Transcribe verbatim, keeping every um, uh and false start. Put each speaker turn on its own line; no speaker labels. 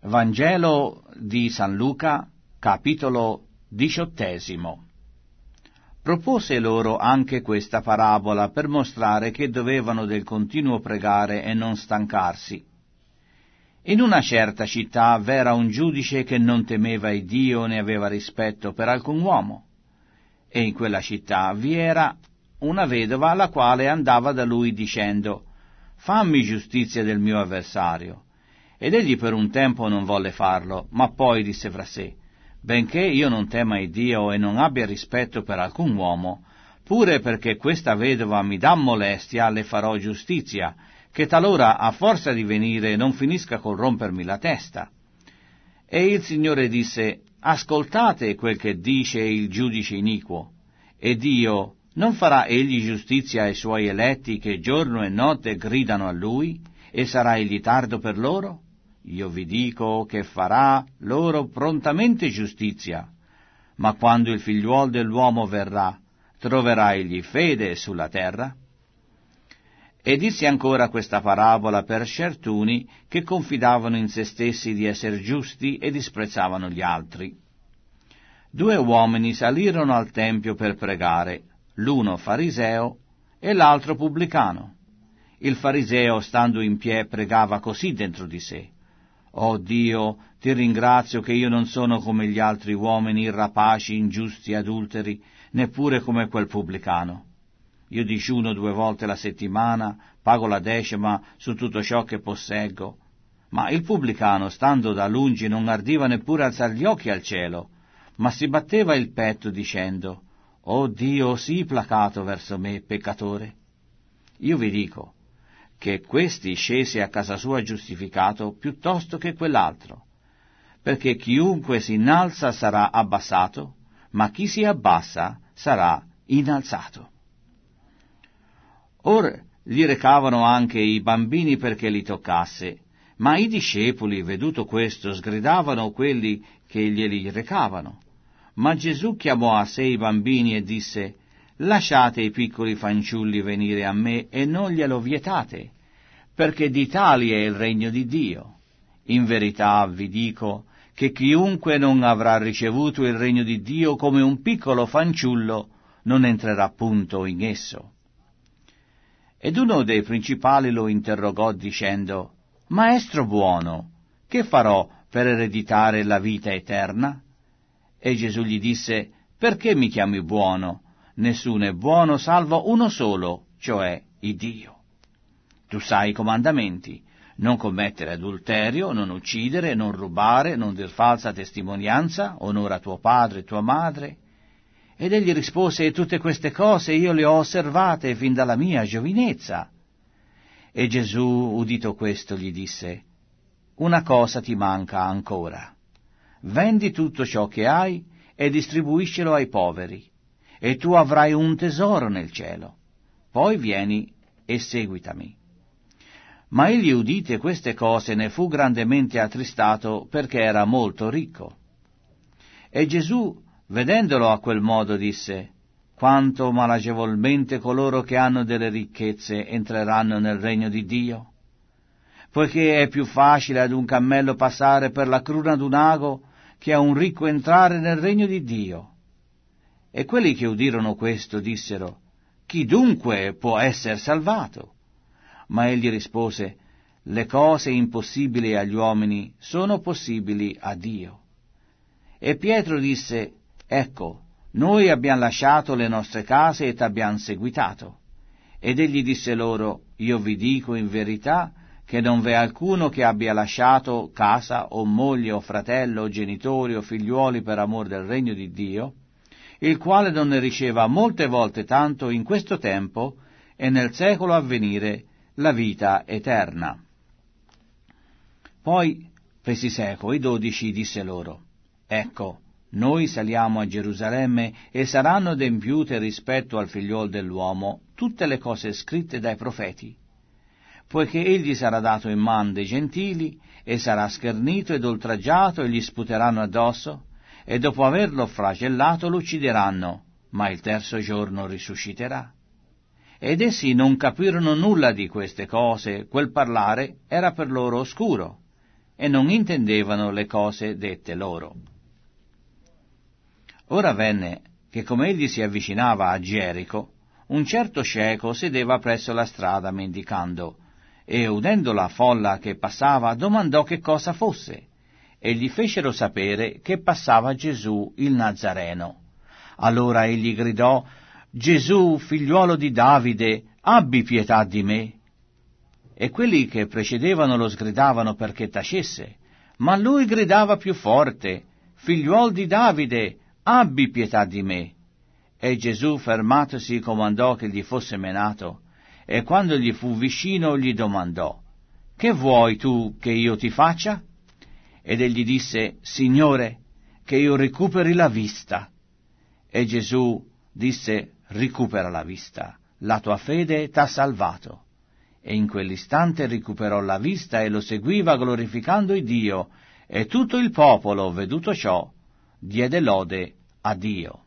Vangelo di San Luca, capitolo diciottesimo. Propose loro anche questa parabola per mostrare che dovevano del continuo pregare e non stancarsi. In una certa città v'era un giudice che non temeva il Dio né aveva rispetto per alcun uomo, e in quella città vi era una vedova la quale andava da lui dicendo: «Fammi giustizia del mio avversario». Ed egli per un tempo non volle farlo, ma poi disse fra sé: «Benché io non tema il Dio e non abbia rispetto per alcun uomo, pure perché questa vedova mi dà molestia le farò giustizia, che talora a forza di venire non finisca col rompermi la testa». E il Signore disse: «Ascoltate quel che dice il giudice iniquo. E Dio non farà egli giustizia ai suoi eletti che giorno e notte gridano a Lui, e sarà egli tardo per loro? Io vi dico che farà loro prontamente giustizia. Ma quando il figliuol dell'uomo verrà, troverà egli fede sulla terra?» E disse ancora questa parabola per certuni che confidavano in se stessi di essere giusti e disprezzavano gli altri. Due uomini salirono al tempio per pregare, l'uno fariseo e l'altro pubblicano. Il fariseo, stando in piedi, pregava così dentro di sé: «Oh Dio, ti ringrazio che io non sono come gli altri uomini, rapaci, ingiusti, adulteri, neppure come quel pubblicano. Io digiuno due volte la settimana, pago la decima su tutto ciò che posseggo». Ma il pubblicano, stando da lungi, non ardiva neppure alzar gli occhi al cielo, ma si batteva il petto dicendo: «Oh Dio, sii placato verso me, peccatore». Io vi dico che questi scese a casa sua giustificato piuttosto che quell'altro, perché chiunque si innalza sarà abbassato, ma chi si abbassa sarà innalzato. Or gli recavano anche i bambini perché li toccasse, ma i discepoli, veduto questo, sgridavano quelli che glieli recavano. Ma Gesù chiamò a sé i bambini e disse: «Lasciate i piccoli fanciulli venire a me e non glielo vietate, perché di tali è il regno di Dio. In verità vi dico che chiunque non avrà ricevuto il regno di Dio come un piccolo fanciullo non entrerà appunto in esso». Ed uno dei principali lo interrogò dicendo: «Maestro buono, che farò per ereditare la vita eterna?» E Gesù gli disse: «Perché mi chiami buono? Nessuno è buono salvo uno solo, cioè il Dio. Tu sai i comandamenti: non commettere adulterio, non uccidere, non rubare, non dir falsa testimonianza, onora tuo padre e tua madre». Ed egli rispose: «Tutte queste cose io le ho osservate fin dalla mia giovinezza». E Gesù, udito questo, gli disse: «Una cosa ti manca ancora. Vendi tutto ciò che hai e distribuiscelo ai poveri, e tu avrai un tesoro nel cielo. Poi vieni e seguitami». Ma egli, udite queste cose, ne fu grandemente attristato, perché era molto ricco. E Gesù, vedendolo a quel modo, disse: «Quanto malagevolmente coloro che hanno delle ricchezze entreranno nel regno di Dio? Poiché è più facile ad un cammello passare per la cruna d'un ago che a un ricco entrare nel regno di Dio». E quelli che udirono questo dissero: «Chi dunque può essere salvato?» Ma egli rispose: «Le cose impossibili agli uomini sono possibili a Dio». E Pietro disse: «Ecco, noi abbiamo lasciato le nostre case e t'abbiamo seguitato». Ed egli disse loro: «Io vi dico in verità che non v'è alcuno che abbia lasciato casa o moglie o fratello o genitori o figliuoli per amor del regno di Dio, il quale non ne riceva molte volte tanto in questo tempo e nel secolo a venire la vita eterna». Poi, presi seco, i dodici disse loro: «Ecco, noi saliamo a Gerusalemme e saranno adempiute rispetto al figliuol dell'uomo tutte le cose scritte dai profeti, poiché egli sarà dato in man dei gentili e sarà schernito ed oltraggiato e gli sputeranno addosso e dopo averlo flagellato lo uccideranno, ma il terzo giorno risusciterà». Ed essi non capirono nulla di queste cose, quel parlare era per loro oscuro, e non intendevano le cose dette loro. Ora venne che, come egli si avvicinava a Gerico, un certo cieco sedeva presso la strada mendicando, e udendo la folla che passava, domandò che cosa fosse, e gli fecero sapere che passava Gesù il Nazareno. Allora egli gridò: «Gesù, figliuolo di Davide, abbi pietà di me!» E quelli che precedevano lo sgridavano perché tacesse, ma lui gridava più forte: «Figliuol di Davide, abbi pietà di me!» E Gesù, fermatosi, comandò che gli fosse menato, e quando gli fu vicino gli domandò: «Che vuoi tu che io ti faccia?» Ed egli disse: «Signore, che io recuperi la vista». E Gesù disse: «Recupera la vista, la tua fede t'ha salvato». E in quell'istante recuperò la vista e lo seguiva glorificando il Dio, e tutto il popolo, veduto ciò, diede lode a Dio.